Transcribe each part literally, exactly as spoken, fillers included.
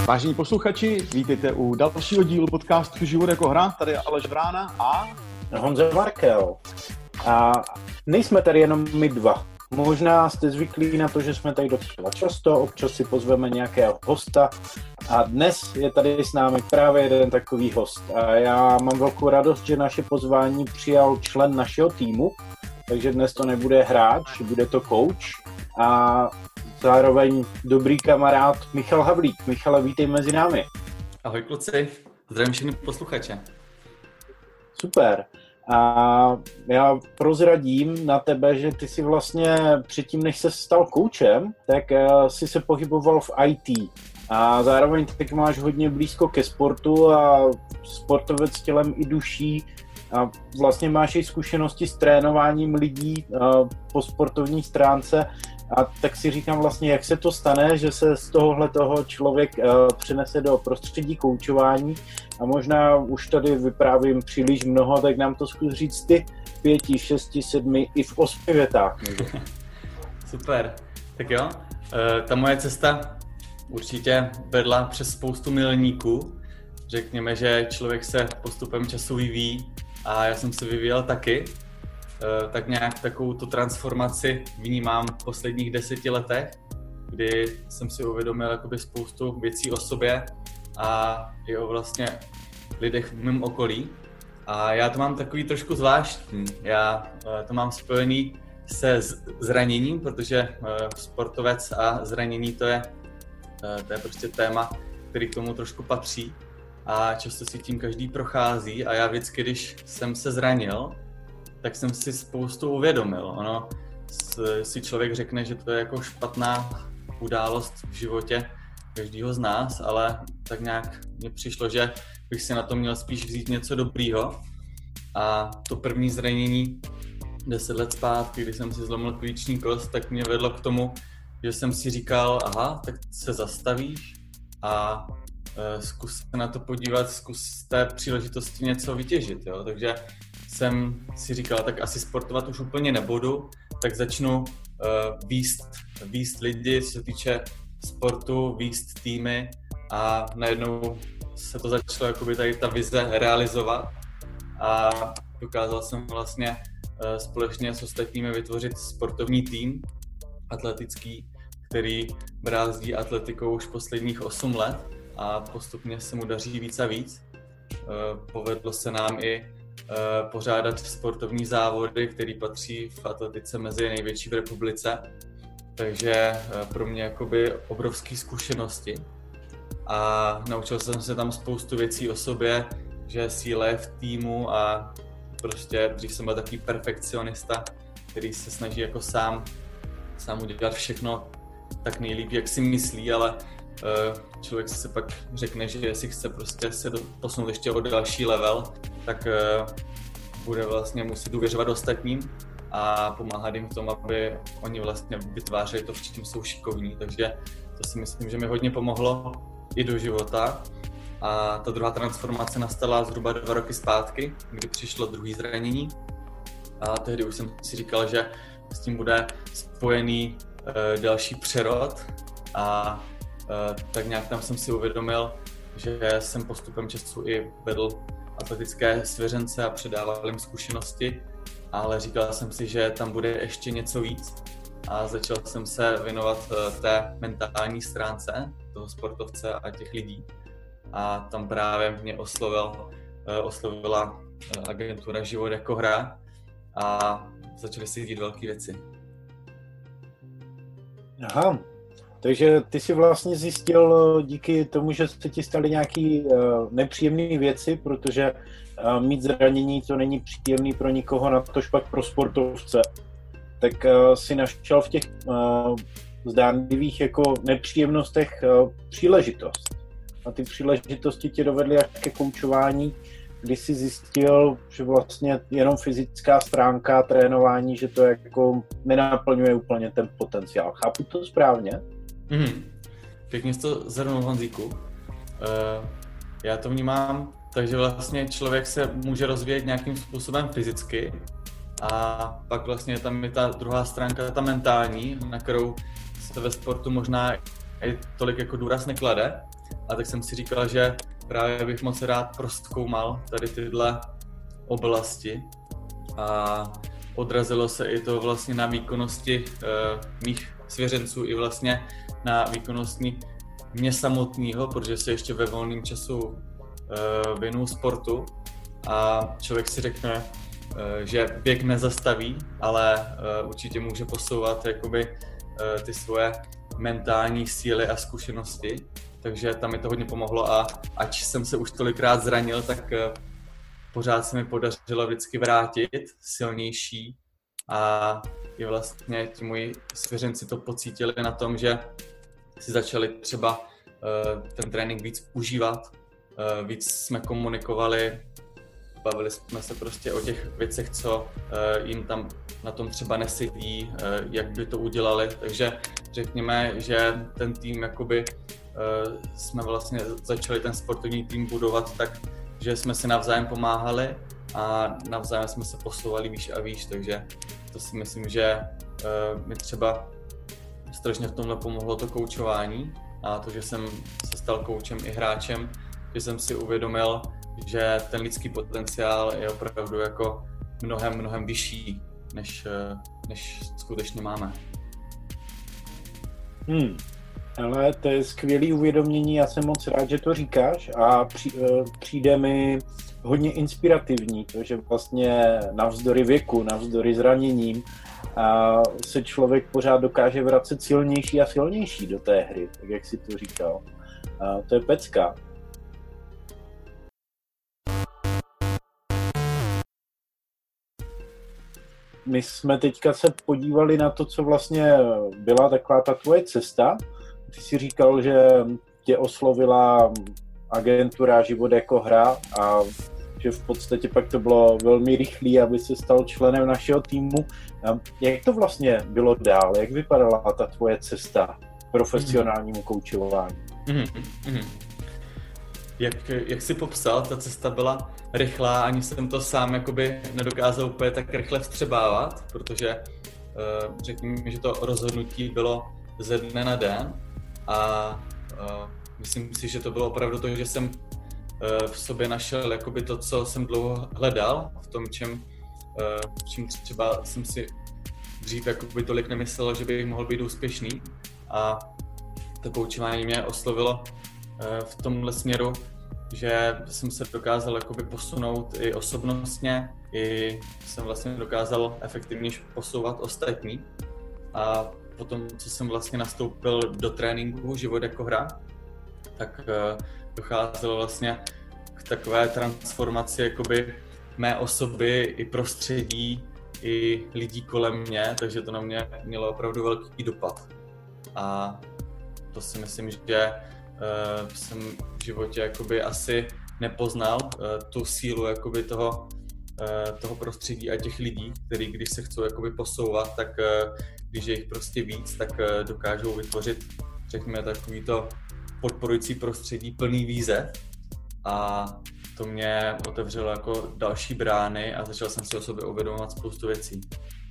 Vážení posluchači, vítejte u dalšího dílu podcastu Život jako hra. Tady je Aleš Vrána a Honza Markel. A nejsme tady jenom my dva. Možná jste zvyklí na to, že jsme tady docela často, občas si pozveme nějakého hosta a dnes je tady s námi právě jeden takový host. A já mám velkou radost, že naše pozvání přijal člen našeho týmu, takže dnes to nebude hráč, bude to coach a zároveň dobrý kamarád Michal Havlík. Michale, vítej mezi námi. Ahoj kluci, zdravím všechny posluchače. Super. A já prozradím na tebe, že ty si vlastně předtím, než se stal koučem, tak si se pohyboval v í té. A zároveň teď máš hodně blízko ke sportu a sportovec tělem i duší. A vlastně máš i zkušenosti s trénováním lidí po sportovní stránce. A tak si říkám vlastně, jak se to stane, že se z tohohle toho člověk uh, přenese do prostředí koučování a možná už tady vyprávím příliš mnoho, tak nám to zkus říct ty pěti, šesti, sedmi i v osmi větách. Super, tak jo, uh, ta moje cesta určitě vedla přes spoustu milníků. Řekněme, že člověk se postupem času vyvíjí a já jsem se vyvíjel taky. Tak nějak takovou tu transformaci vnímám v posledních deseti letech, kdy jsem si uvědomil jakoby spoustu věcí o sobě a i o vlastně lidech v mém okolí. A já to mám takový trošku zvláštní. Já to mám spojený se zraněním, protože sportovec a zranění to je, to je prostě téma, který k tomu trošku patří a často si tím každý prochází a já vždycky, když jsem se zranil, tak jsem si spoustu uvědomil. Ono si člověk řekne, že to je jako špatná událost v životě každého z nás, ale tak nějak mně přišlo, že bych si na to měl spíš vzít něco dobrýho. A to první zranění deset let zpátky, kdy jsem si zlomil klíční kost, tak mě vedlo k tomu, že jsem si říkal, aha, tak se zastavíš a e, zkus se na to podívat, zkus z té příležitosti něco vytěžit, jo? Takže jsem si říkal, tak asi sportovat už úplně nebudu, tak začnu uh, víst, víst lidi, co se týče sportu, víst týmy a najednou se to začalo jakoby tady ta vize realizovat a dokázal jsem vlastně uh, společně s ostatními vytvořit sportovní tým atletický, který brázdí atletikou už posledních osm let a postupně se mu daří víc a víc. Uh, povedlo se nám i pořádat sportovní závody, který patří v atletice mezi největší v republice. Takže pro mě jakoby obrovské zkušenosti. A naučil jsem se tam spoustu věcí o sobě, že síla je v týmu a prostě dřív jsem byl takový perfekcionista, který se snaží jako sám, sám udělat všechno tak nejlíp, jak si myslí, ale člověk si pak řekne, že jestli chce prostě se posunout ještě o další level, tak bude vlastně muset důvěřovat ostatním a pomáhat jim v tom, aby oni vlastně vytvářeli to, v čem jsou šikovní. Takže to si myslím, že mi hodně pomohlo i do života. A ta druhá transformace nastala zhruba dva roky zpátky, kdy přišlo druhé zranění. A tehdy už jsem si říkal, že s tím bude spojený uh, další přerod a Uh, tak nějak tam jsem si uvědomil, že jsem postupem času i vedl atletické svěřence a předával jim zkušenosti, ale říkal jsem si, že tam bude ještě něco víc a začal jsem se věnovat uh, té mentální stránce toho sportovce a těch lidí a tam právě mě oslovil, uh, oslovila uh, agentura Život jako hra a začaly se dít velké věci. Aha. Takže ty si vlastně zjistil díky tomu, že se ti staly nějaké uh, nepříjemné věci, protože uh, mít zranění to není příjemný pro nikoho, natož pak pro sportovce. Tak uh, si našel v těch uh, zdánlivých jako nepříjemnostech uh, příležitost. A ty příležitosti tě dovedly až ke koučování, kdy jsi zjistil, že vlastně jenom fyzická stránka trénování, že to jako nenaplňuje úplně ten potenciál. Chápu to správně? Mm, pěkně jsi to zhrnul, Honzíku. Uh, já to vnímám, takže vlastně člověk se může rozvíjet nějakým způsobem fyzicky a pak vlastně tam je ta druhá stránka, ta mentální, na kterou se ve sportu možná i tolik jako důraz neklade, a tak jsem si říkal, že právě bych moc rád prozkoumal tady tyhle oblasti a odrazilo se i to vlastně na výkonnosti uh, mých svěřenců i vlastně na výkonnostní mě samotného, protože se ještě ve volném času uh, věnuju sportu a člověk si řekne, uh, že běh nezastaví, ale uh, určitě může posouvat jakoby, uh, ty svoje mentální síly a zkušenosti, takže tam mi to hodně pomohlo a ač jsem se už tolikrát zranil, tak uh, pořád se mi podařilo vždycky vrátit silnější a i vlastně ti moji svěřenci to pocítili na tom, že si začali třeba uh, ten trénink víc užívat, uh, víc jsme komunikovali, bavili jsme se prostě o těch věcech, co uh, jim tam na tom třeba nesedí, uh, jak by to udělali, takže řekněme, že ten tým jakoby uh, jsme vlastně začali ten sportovní tým budovat tak, že jsme si navzájem pomáhali a navzájem jsme se posouvali výš a výš, takže to si myslím, že uh, mi třeba strašně v tomhle pomohlo to koučování a to, že jsem se stal koučem i hráčem, že jsem si uvědomil, že ten lidský potenciál je opravdu jako mnohem, mnohem vyšší, než, než skutečně máme. Hmm. Ale to je skvělé uvědomění, já jsem moc rád, že to říkáš a při, přijde mi hodně inspirativní, to, že vlastně navzdory věku, navzdory zraněním a se člověk pořád dokáže vracet silnější a silnější do té hry, tak jak jsi to říkal. A to je pecka. My jsme teďka se podívali na to, co vlastně byla taková ta tvoje cesta. Ty jsi říkal, že tě oslovila agentura Život jako hra a že v podstatě pak to bylo velmi rychlé, aby se stal členem našeho týmu. Jak to vlastně bylo dál? Jak vypadala ta tvoje cesta k profesionálnímu koučování? Mm-hmm. Jak, jak jsi popsal, ta cesta byla rychlá, ani jsem to sám jakoby nedokázal úplně tak rychle vstřebávat, protože uh, řekněme, že to rozhodnutí bylo ze dne na den a uh, myslím si, že to bylo opravdu to, že jsem uh, v sobě našel jakoby to, co jsem dlouho hledal, v tom, čem, uh, v čem třeba jsem si dřív jakoby tolik nemyslel, že bych mohl být úspěšný a to koučování mě oslovilo uh, v tomhle směru, že jsem se dokázal jakoby posunout i osobnostně, i jsem vlastně dokázal efektivně posouvat ostatní. A potom, co jsem vlastně nastoupil do tréninku Život jako hra, tak uh, docházelo vlastně k takové transformaci jakoby mé osoby i prostředí, i lidí kolem mě, takže to na mě mělo opravdu velký dopad. A to si myslím, že Uh, jsem v životě jakoby asi nepoznal uh, tu sílu jakoby toho, uh, toho prostředí a těch lidí, kteří když se chcou jakoby posouvat, tak uh, když je jich prostě víc, tak uh, dokážou vytvořit, řekněme, takovýto podporující prostředí plný výzev a to mě otevřelo jako další brány a začal jsem si o sobě uvědomovat spoustu věcí.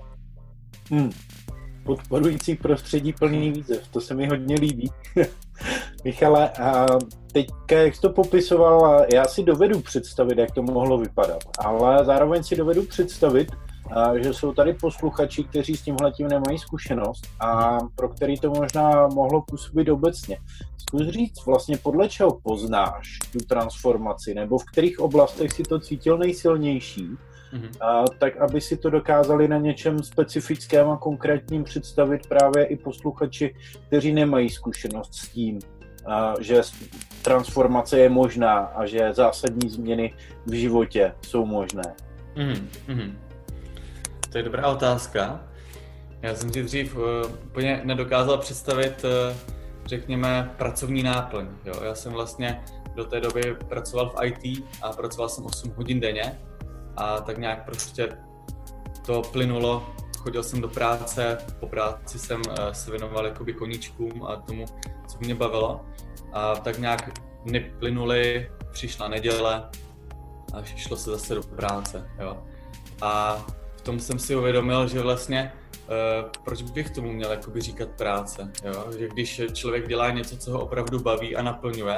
Hmm. Podporující prostředí plný výzev, to se mi hodně líbí. Michale, a teďka, jak jsi to popisoval, já si dovedu představit, jak to mohlo vypadat, ale zároveň si dovedu představit, že jsou tady posluchači, kteří s tímhletím nemají zkušenost a pro který to možná mohlo působit obecně. Zkus říct vlastně, podle čeho poznáš tu transformaci, nebo v kterých oblastech si to cítil nejsilnější, mm-hmm. a, tak aby si to dokázali na něčem specifickém a konkrétním představit právě i posluchači, kteří nemají zkušenost s tím, a, že transformace je možná a že zásadní změny v životě jsou možné. Mm-hmm. To je dobrá otázka. Já jsem si dřív uh, úplně nedokázal představit, uh, řekněme, pracovní náplň. Jo? Já jsem vlastně do té doby pracoval v í té a pracoval jsem osm hodin denně a tak nějak prostě to plynulo. Chodil jsem do práce, po práci jsem uh, se věnoval jakoby koníčkům a tomu, co mě bavilo. A tak nějak dny plynuly, přišla neděle a šlo se zase do práce. Jo? A v tom jsem si uvědomil, že vlastně uh, proč bych tomu měl jakoby říkat práce, jo? Že když člověk dělá něco, co ho opravdu baví a naplňuje,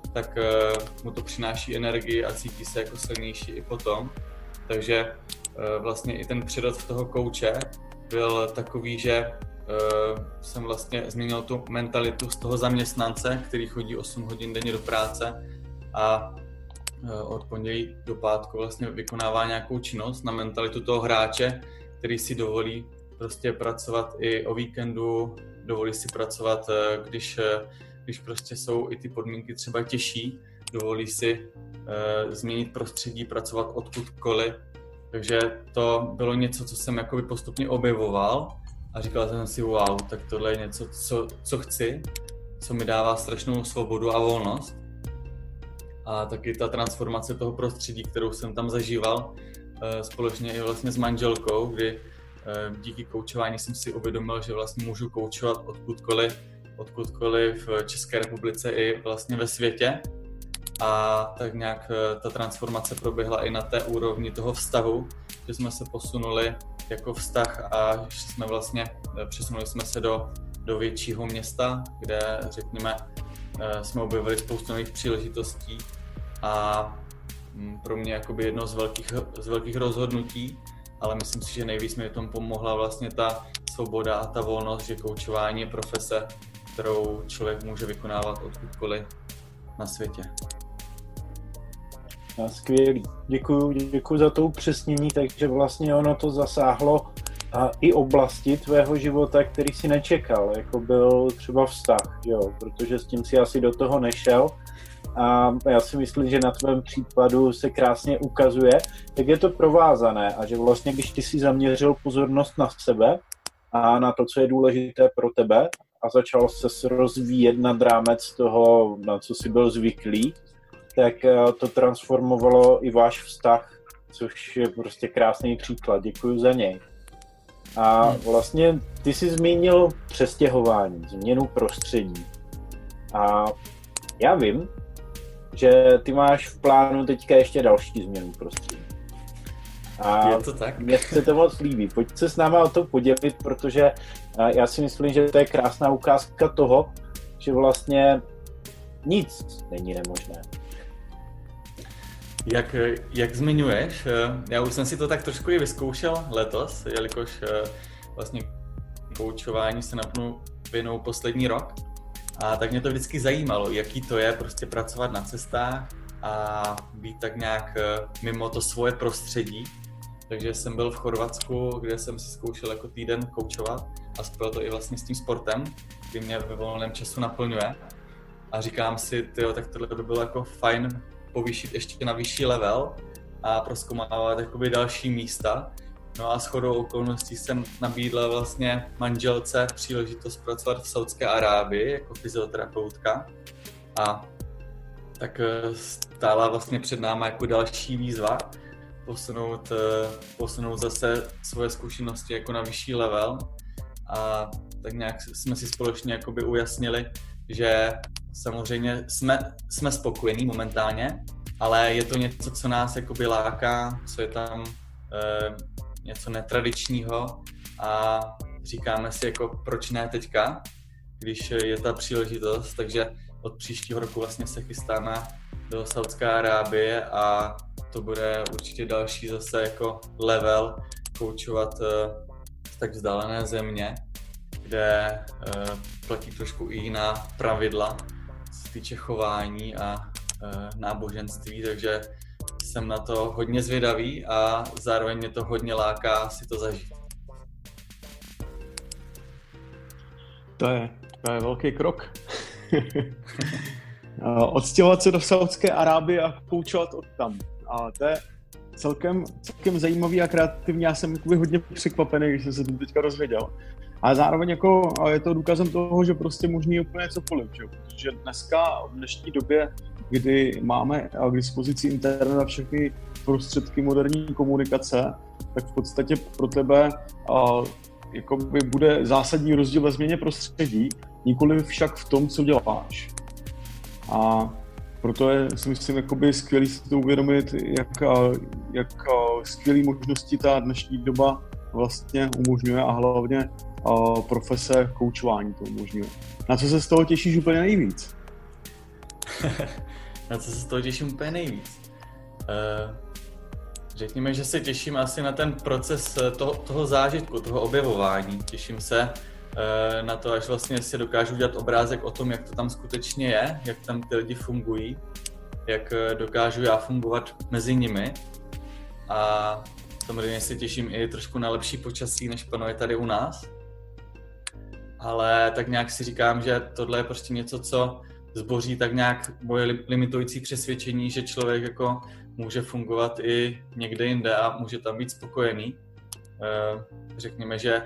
tak mu to přináší energii a cítí se jako silnější i potom. Takže vlastně i ten přerod v toho kouče byl takový, že jsem vlastně změnil tu mentalitu z toho zaměstnance, který chodí osm hodin denně do práce a od pondělí do pátku vlastně vykonává nějakou činnost, na mentalitu toho hráče, který si dovolí prostě pracovat i o víkendu, dovolí si pracovat, když, když prostě jsou i ty podmínky třeba těžší, dovolí si uh, změnit prostředí, pracovat odkudkoliv. Takže to bylo něco, co jsem jakoby postupně objevoval a říkal jsem si, wow, tak tohle je něco, co, co chci, co mi dává strašnou svobodu a volnost. A taky ta transformace toho prostředí, kterou jsem tam zažíval uh, společně i vlastně s manželkou, kdy uh, díky koučování jsem si uvědomil, že vlastně můžu koučovat odkudkoliv, odkudkoliv v České republice i vlastně ve světě. A tak nějak uh, ta transformace proběhla i na té úrovni toho vztahu, že jsme se posunuli jako vztah a že jsme vlastně, přesunuli jsme se do, do většího města, kde řekněme, jsme objevili spoustu nových příležitostí a pro mě jakoby jedno z velkých, z velkých rozhodnutí, ale myslím si, že nejvíc mi v tom pomohla vlastně ta svoboda a ta volnost, že koučování je profese, kterou člověk může vykonávat odkudkoliv na světě. Skvělý, děkuju, děkuju za to upřesnění, takže vlastně ono to zasáhlo a i oblasti tvého života, který si nečekal, jako byl třeba vztah, jo, protože s tím si asi do toho nešel a já si myslím, že na tvém případu se krásně ukazuje, jak je to provázané a že vlastně, když ty si zaměřil pozornost na sebe a na to, co je důležité pro tebe a začal se rozvíjet nad rámec toho, na co jsi byl zvyklý, tak to transformovalo i váš vztah, což je prostě krásný příklad, děkuji za něj. A vlastně ty jsi zmínil přestěhování, změnu prostředí. A já vím, že ty máš v plánu teďka ještě další změnu prostředí. A je to tak? Mně se to moc líbí. Pojď se s náma o to podělit, protože já si myslím, že to je krásná ukázka toho, že vlastně nic není nemožné. Jak, jak zmiňuješ, já už jsem si to tak trošku i vyzkoušel letos, jelikož vlastně koučování se naplno věnou poslední rok. A tak mě to vždycky zajímalo, jaký to je prostě pracovat na cestách a být tak nějak mimo to svoje prostředí. Takže jsem byl v Chorvatsku, kde jsem si zkoušel jako týden koučovat a spojil to i vlastně s tím sportem, který mě ve volném času naplňuje. A říkám si, tyjo, tak tohle by bylo jako fajn povýšit ještě na vyšší level a prozkoumávat jakoby další místa. No a shodou okolností jsem nabídl vlastně manželce příležitost pracovat v Saudské Arábii jako fyzioterapeutka a tak stála vlastně před námi jako další výzva posunout, posunout zase svoje zkušenosti jako na vyšší level a tak nějak jsme si společně jakoby ujasnili, že samozřejmě jsme, jsme spokojení momentálně, ale je to něco, co nás jakoby láká, co je tam e, něco netradičního a říkáme si jako proč ne teďka, když je ta příležitost, takže od příštího roku vlastně se chystáme do Saudské Arábie a to bude určitě další zase jako level koučovat e, v tak vzdálené země, kde e, platí trošku i jiná pravidla, co se týče chování a e, náboženství, takže jsem na to hodně zvědavý a zároveň mě to hodně láká si to zažít. To je, to je velký krok. Odstěhovat se do Saudské Arábie a koučovat od tam. A to je celkem, celkem zajímavý a kreativní. Já jsem hodně překvapený, když jsem se tím teďka rozvěděl. A zároveň jako je to důkazem toho, že prostě možný je úplně cokoliv, že? Protože dneska, v dnešní době, kdy máme k dispozici internet a všechny prostředky moderní komunikace, tak v podstatě pro tebe uh, jakoby bude zásadní rozdíl ve změně prostředí, nikoliv však v tom, co děláš. A proto je, si myslím, jakoby skvělý si to uvědomit, jak, jak skvělý možnosti ta dnešní doba vlastně umožňuje a hlavně uh, profese koučování to umožňuje. Na co se z toho těšíš úplně nejvíc? Na co se z toho těším úplně nejvíc? Uh, řekněme, že se těším asi na ten proces toho, toho zážitku, toho objevování. Těším se uh, na to, až vlastně si dokážu udělat obrázek o tom, jak to tam skutečně je, jak tam ty lidi fungují, jak dokážu já fungovat mezi nimi. A samozřejmě se těším i trošku na lepší počasí, než panuje tady u nás. Ale tak nějak si říkám, že tohle je prostě něco, co zboří tak nějak moje limitující přesvědčení, že člověk jako může fungovat i někde jinde a může tam být spokojený. Řekněme, že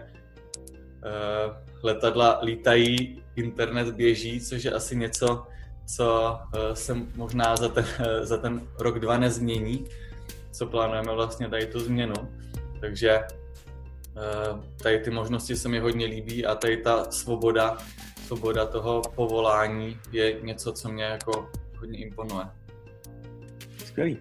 letadla lítají, internet běží, což je asi něco, co se možná za ten, za ten rok, dva nezmění, co plánujeme vlastně tady tu změnu. Takže tady ty možnosti se mi hodně líbí a tady ta svoboda, svoboda toho povolání je něco, co mě jako hodně imponuje. Skvělý.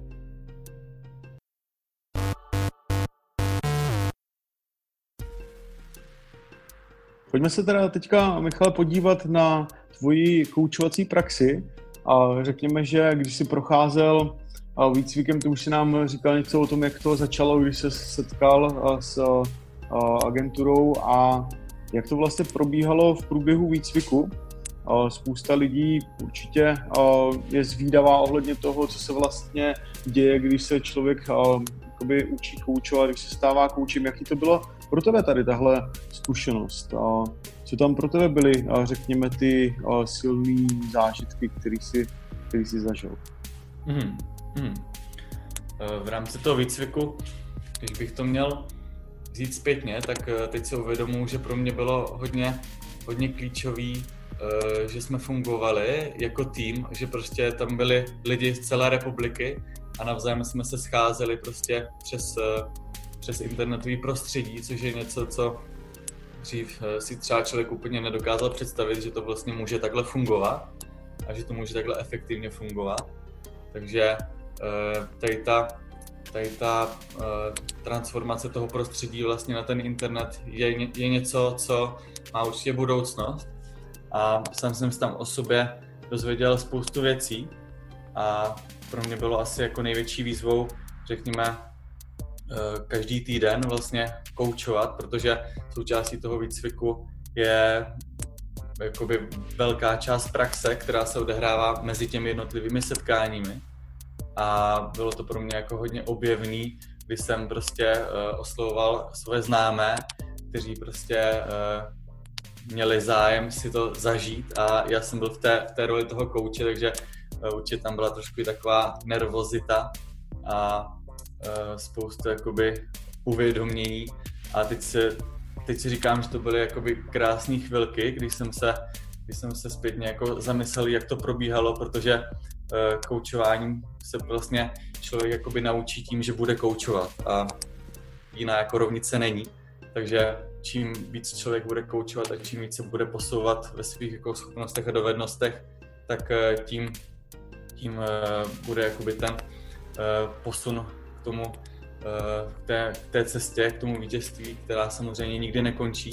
Pojďme se teda teďka, Michale, podívat na tvoji koučovací praxi. A řekněme, že když jsi procházel výcvikem, ty už si nám říkal něco o tom, jak to začalo, když se setkal s agenturou a jak to vlastně probíhalo v průběhu výcviku. Spousta lidí určitě je zvídavá ohledně toho, co se vlastně děje, když se člověk jakoby učí koučovat, když se stává koučem. Jaký to bylo pro tebe tady tahle zkušenost? Co tam pro tebe byly, řekněme, ty silné zážitky, které jsi, který jsi zažil? Hmm. Hmm. V rámci toho výcviku, když bych to měl vzít zpětně, tak teď si uvědomuji, že pro mě bylo hodně, hodně klíčový, že jsme fungovali jako tým, že prostě tam byli lidi z celé republiky a navzájem jsme se scházeli prostě přes, přes internetový prostředí, což je něco, co dřív si třeba člověk úplně nedokázal představit, že to vlastně může takhle fungovat a že to může takhle efektivně fungovat. Takže tady ta, tady ta uh, transformace toho prostředí vlastně na ten internet je, je něco, co má určitě budoucnost a sám jsem si tam o sobě dozvěděl spoustu věcí a pro mě bylo asi jako největší výzvou, řekněme, uh, každý týden vlastně koučovat, protože součástí toho výcviku je jakoby velká část praxe, která se odehrává mezi těmi jednotlivými setkáními. A bylo to pro mě jako hodně objevný, kdy jsem prostě uh, oslovoval svoje známé, kteří prostě uh, měli zájem si to zažít a já jsem byl v té, v té roli toho kouče, takže uh, určitě tam byla trošku taková nervozita a uh, spoustu jakoby uvědomění a teď si, teď si říkám, že to byly jakoby krásné chvilky, když jsem se, když jsem se zpětně jako zamyslel, jak to probíhalo, protože koučováním se vlastně člověk jakoby naučí tím, že bude koučovat a jiná jako rovnice není. Takže čím víc člověk bude koučovat a čím víc se bude posouvat ve svých jako schopnostech a dovednostech, tak tím, tím bude jakoby ten posun k tomu, k té, k té cestě, k tomu vítězství, která samozřejmě nikdy nekončí.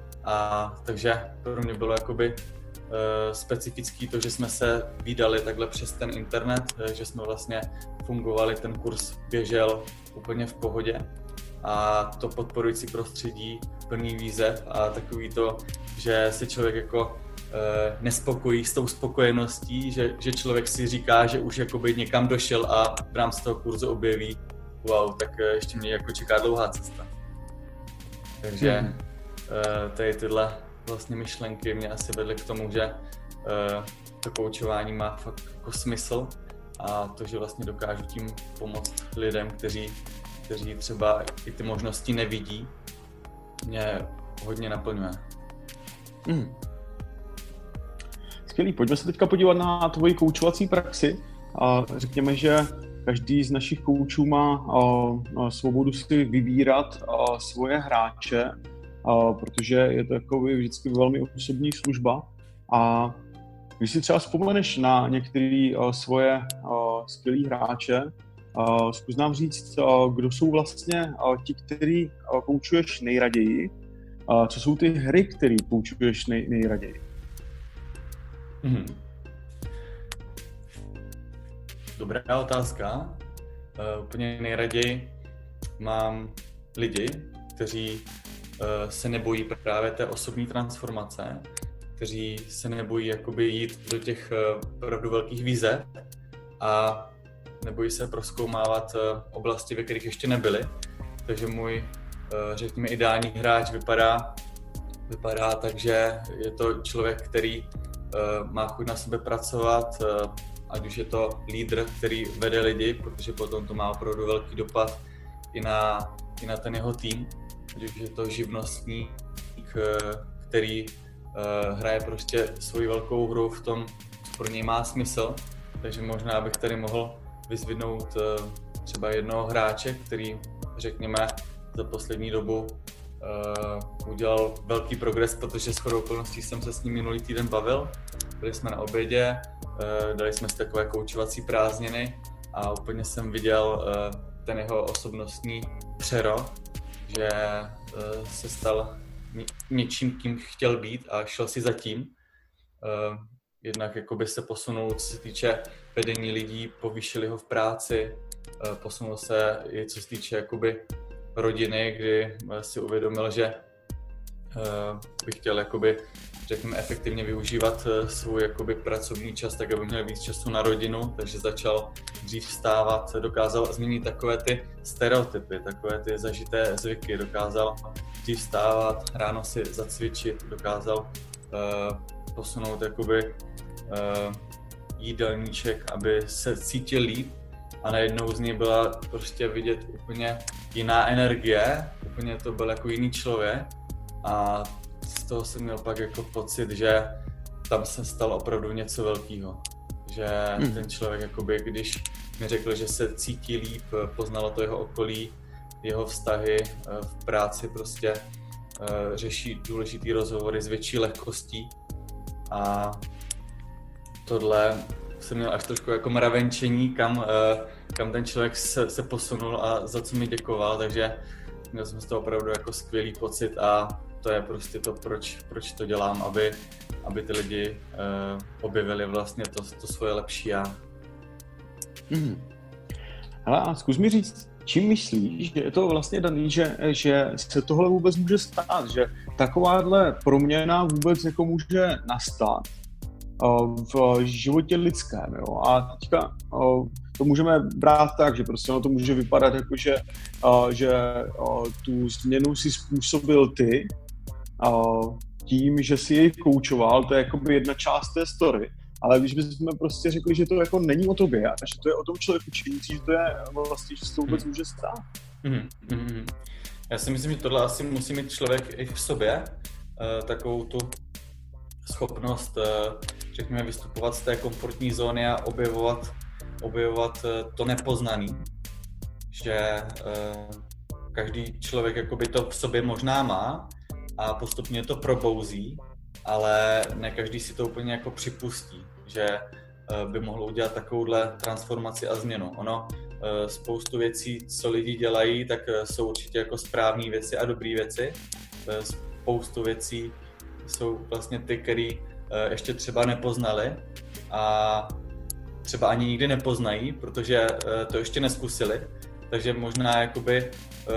A takže pro mě bylo jakoby specifický to, že jsme se vídali takhle přes ten internet, že jsme vlastně fungovali, ten kurz běžel úplně v pohodě a to podporující prostředí plný výzev a takový to, že se člověk jako e, nespokojí s tou spokojeností, že, že člověk si říká, že už jakoby někam došel a v rámci toho kurzu objeví, wow, tak ještě mě jako čeká dlouhá cesta. Takže hmm. e, tady tyhle vlastně myšlenky mě asi vedly k tomu, že uh, to koučování má fakt jako smysl a to, že vlastně dokážu tím pomoct lidem, kteří, kteří třeba i ty možnosti nevidí, mě hodně naplňuje. Mm. Skvělý, pojďme se teďka podívat na tvoji koučovací praxi a řekněme, že každý z našich koučů má uh, svobodu si vybírat uh, svoje hráče, Uh, protože je to jako vždycky velmi osobní služba a když si třeba vzpomeneš na některé uh, svoje uh, skvělý hráče, uh, zkus nám říct, uh, kdo jsou vlastně uh, ti, který uh, koučuješ nejraději, uh, co jsou ty hry, které koučuješ nej, nejraději? Mm-hmm. Dobrá otázka. Uh, úplně nejraději mám lidi, kteří uh, se nebojí právě té osobní transformace, kteří se nebojí jakoby jít do těch uh, opravdu velkých výzev a nebojí se prozkoumávat uh, oblasti, ve kterých ještě nebyli. Takže můj, uh, řekněme, ideální hráč vypadá, vypadá tak, že je to člověk, který uh, má chuť na sebe pracovat, uh, ať už je to lídr, který vede lidi, protože potom to má opravdu velký dopad i na, i na ten jeho tým, ať už je to živnostník, který uh, hraje prostě svoji velkou hru v tom, co pro něj má smysl. Takže možná bych tady mohl vyzvednout uh, třeba jednoho hráče, který, řekněme, za poslední dobu uh, udělal velký progres, protože shodou okolností jsem se s ním minulý týden bavil. Byli jsme na obědě, uh, dali jsme si takové koučovací prázdniny a úplně jsem viděl uh, ten jeho osobnostní přerod, že uh, se stal něčím, kým chtěl být a šel si za tím. Uh, jednak jakoby se posunul, co se týče vedení lidí, povýšili ho v práci, uh, posunul se i co se týče jakoby rodiny, kdy uh, si uvědomil, že uh, by chtěl jakoby, řekněme, efektivně využívat uh, svůj jakoby pracovní čas, tak aby měl víc času na rodinu, takže začal dřív vstávat, dokázal změnit takové ty stereotypy, takové ty zažité zvyky, dokázal dřív vstávat, ráno si zacvičit, dokázal uh, posunout jakoby uh, jídelníček, aby se cítil líp a najednou z něj byla prostě vidět úplně jiná energie, úplně to byl jako jiný člověk a z toho jsem měl pak jako pocit, že tam se stalo opravdu něco velkého. Že hmm. ten člověk, jakoby, když mi řekl, že se cítí líp, poznalo to jeho okolí, jeho vztahy v práci, prostě řeší důležitý rozhovory s větší lehkostí a tohle jsem měl až trošku jako mravenčení, kam, kam ten člověk se, se posunul a za co mi děkoval, takže měl jsem z toho opravdu jako skvělý pocit a to je prostě to, proč, proč to dělám, aby, aby ty lidi uh, objevili vlastně to, to svoje lepší já. Hmm. Hele, a zkus mi říct, čím myslíš, že je to vlastně daný, že, že se tohle vůbec může stát, že takováhle proměna vůbec jako může nastat uh, v životě lidském, jo? A teďka uh, to můžeme brát tak, že prostě ono to může vypadat jako, že, uh, že uh, tu změnu si způsobil ty, uh, tím, že si jej koučoval, to je jakoby jedna část té story. Ale když bychom prostě řekli, že to jako není o tobě a že to je o tom člověku činící, že to je vlastně, že se to vůbec může stát. Mm, mm, Já si myslím, že tohle asi musí mít člověk i v sobě, uh, takovou tu schopnost, uh, řekněme, vystupovat z té komfortní zóny a objevovat, objevovat uh, to nepoznaný. Že uh, každý člověk jakoby to v sobě možná má a postupně to probouzí, ale ne každý si to úplně jako připustí, že by mohlo udělat takovouhle transformaci a změnu. Ono, spoustu věcí, co lidi dělají, tak jsou určitě jako správné věci a dobré věci. Spoustu věcí jsou vlastně ty, které ještě třeba nepoznali a třeba ani nikdy nepoznají, protože to ještě neskusili. Takže možná jakoby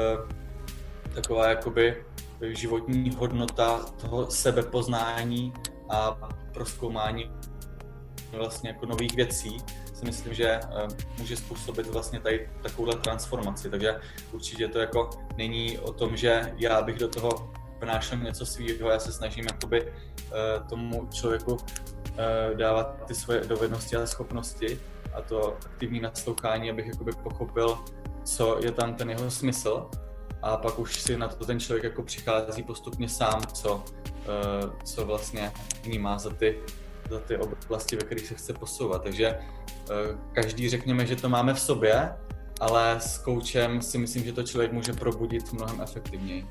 taková jakoby životní hodnota toho sebepoznání a prozkoumání vlastně jako nových věcí si myslím, že může způsobit vlastně tady takovouhle transformaci. Takže určitě to jako není o tom, že já bych do toho vnášel něco svýho, já se snažím jakoby tomu člověku dávat ty svoje dovednosti a schopnosti a to aktivní naslouchání, abych jakoby pochopil, co je tam ten jeho smysl. A pak už si na to ten člověk jako přichází postupně sám, co, co vlastně vnímá za ty, za ty oblasti, ve kterých se chce posouvat. Takže každý řekněme, že to máme v sobě, ale s koučem si myslím, že to člověk může probudit mnohem efektivněji.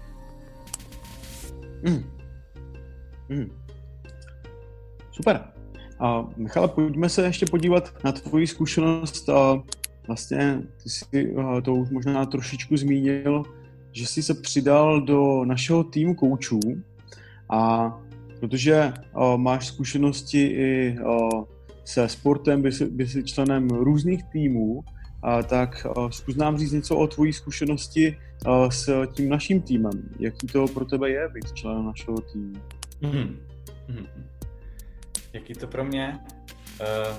Mm. Mm. Super. Uh, Michale, pojďme se ještě podívat na tvoji zkušenost. Uh, vlastně ty jsi uh, to už možná trošičku zmínil, že jsi se přidal do našeho týmu koučů a protože uh, máš zkušenosti i uh, se sportem, by jsi, by jsi členem různých týmů, a tak a zkus nám říct něco o tvojí zkušenosti a s tím naším týmem. Jaký to pro tebe je být členem našeho týmu? Mm-hmm. Mm-hmm. Jaký to pro mě? Uh,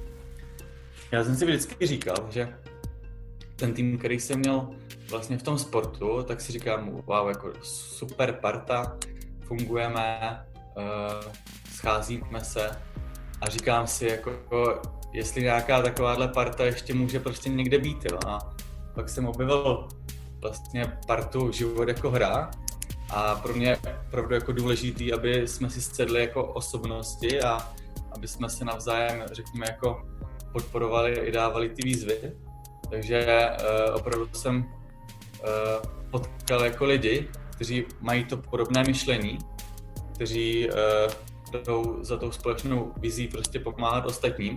já jsem si vždycky říkal, že ten tým, který jsem měl vlastně v tom sportu, tak si říkám, wow, jako super parta, fungujeme, uh, scházíme se a říkám si, jako, jestli nějaká takováhle parta ještě může prostě někde být, jo. A pak jsem objevil vlastně partu Život jako hra a pro mě je opravdu jako důležitý, aby jsme si sedli jako osobnosti a aby jsme se navzájem, řekněme, jako podporovali i dávali ty výzvy. Takže uh, opravdu jsem uh, potkal jako lidi, kteří mají to podobné myšlení, kteří uh, jdou za tou společnou vizí prostě pomáhat ostatním.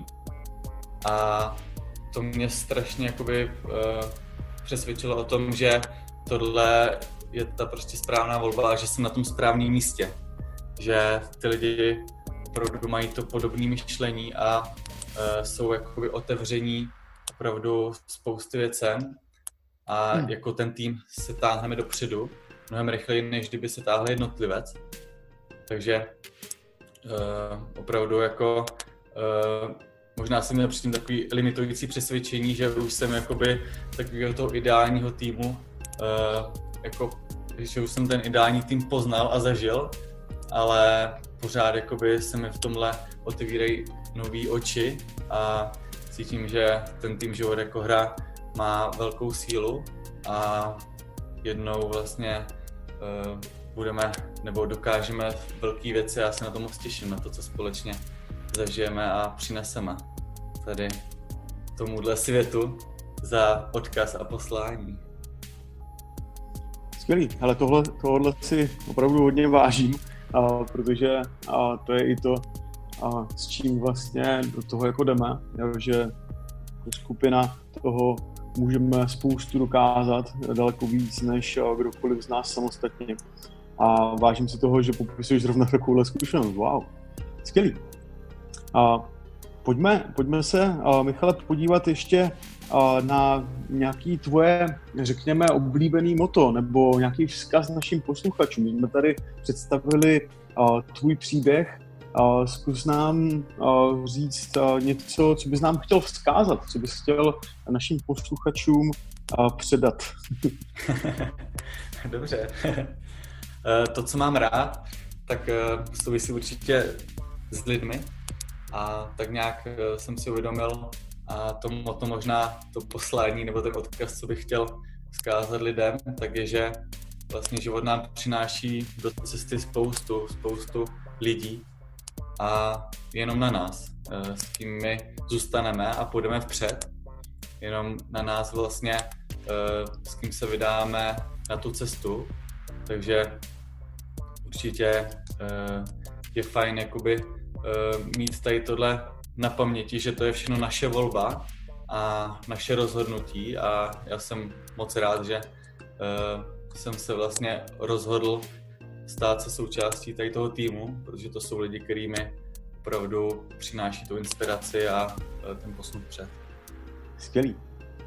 A to mě strašně jakoby uh, přesvědčilo o tom, že tohle je ta prostě správná volba a že jsem na tom správném místě. Že ty lidi opravdu mají to podobné myšlení a uh, jsou jakoby otevření opravdu spousty věcem a hmm. jako ten tým se táhneme dopředu mnohem rychleji, než kdyby se táhl jednotlivec. Takže uh, opravdu jako uh, možná jsem měl předtím takový limitující přesvědčení, že už jsem jakoby takového toho ideálního týmu, uh, jako, že už jsem ten ideální tým poznal a zažil, ale pořád jakoby se mi v tomhle otevírají nový oči a cítím, že ten tým Život jako hra má velkou sílu a jednou vlastně uh, budeme nebo dokážeme velké věci a já se na to moc těším, na to, co společně zažijeme a přineseme tady tomuhle světu za odkaz a poslání. Skvělý, ale tohle, tohle si opravdu hodně vážím, a, protože a, to je i to, a, s čím vlastně do toho jako jdeme, jo, že jako skupina toho můžeme spoustu dokázat, daleko víc než kdokoliv z nás samostatně. A vážím si toho, že popisuješ zrovna takovouhle zkušenost. Wow, skvělý. A pojďme, pojďme se, a Michale, podívat ještě a, na nějaký tvoje, řekněme, oblíbený motto nebo nějaký vzkaz našim posluchačům. My jsme tady představili a, tvůj příběh. A, zkus nám a, říct a, něco, co bys nám chtěl vzkázat, co bys chtěl našim posluchačům a, předat. Dobře. To, co mám rád, tak souvisí určitě s lidmi a tak nějak jsem si uvědomil a to, to možná to poslání nebo ten odkaz, co bych chtěl vzkázat lidem, tak je, že vlastně život nám přináší do cesty spoustu, spoustu lidí a jenom na nás, s kým my zůstaneme a půjdeme vpřed, jenom na nás vlastně, s kým se vydáme na tu cestu, takže určitě uh, je fajn jakoby, uh, mít tady tohle na paměti, že to je všechno naše volba a naše rozhodnutí a já jsem moc rád, že uh, jsem se vlastně rozhodl stát se součástí tady toho týmu, protože to jsou lidi, kteří mi opravdu přináší tu inspiraci a uh, ten posun vpřed. Skvělý.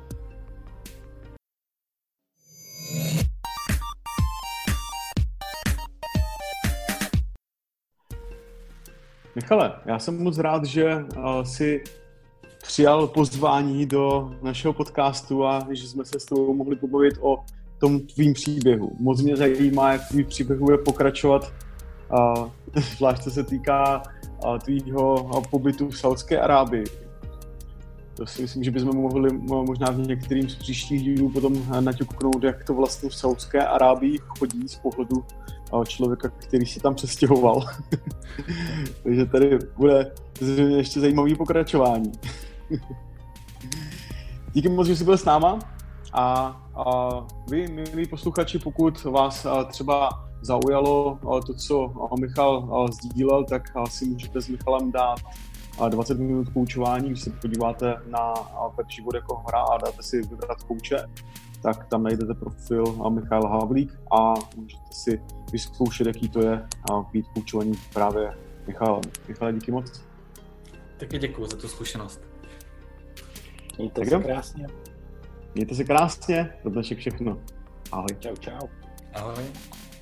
Michale, já jsem moc rád, že uh, jsi přijal pozvání do našeho podcastu a že jsme se s tebou mohli pobavit o tom tvým příběhu. Moc mě zajímá, jak tvůj příběh bude pokračovat, uh, zvlášť co se týká uh, tvýho uh, pobytu v Saúdské Arábii. To si myslím, že bychom mohli možná v některým z příštích dílů potom naťuknout, jak to vlastně v Saúdské Arábii chodí z pohledu člověka, který si tam přestěhoval. Takže tady bude ještě zajímavý pokračování. Díky moc, že jsi byl s náma a, a vy, milí posluchači, pokud vás třeba zaujalo to, co Michal sdílel, tak si můžete s Michalem dát dvacet minut koučování. Když se podíváte na web Život jako hra a dáte si vybrat kouče, tak tam najdete profil Michal Havlík a můžete si vyzkoušet, jaký to je a být koučovaný právě Michalem. Michale, díky moc. Taky děkuju za tu zkušenost. Mějte Tak se jo. krásně. Mějte se krásně, pro dnešek všechno. Ahoj. Čau, čau. Ahoj.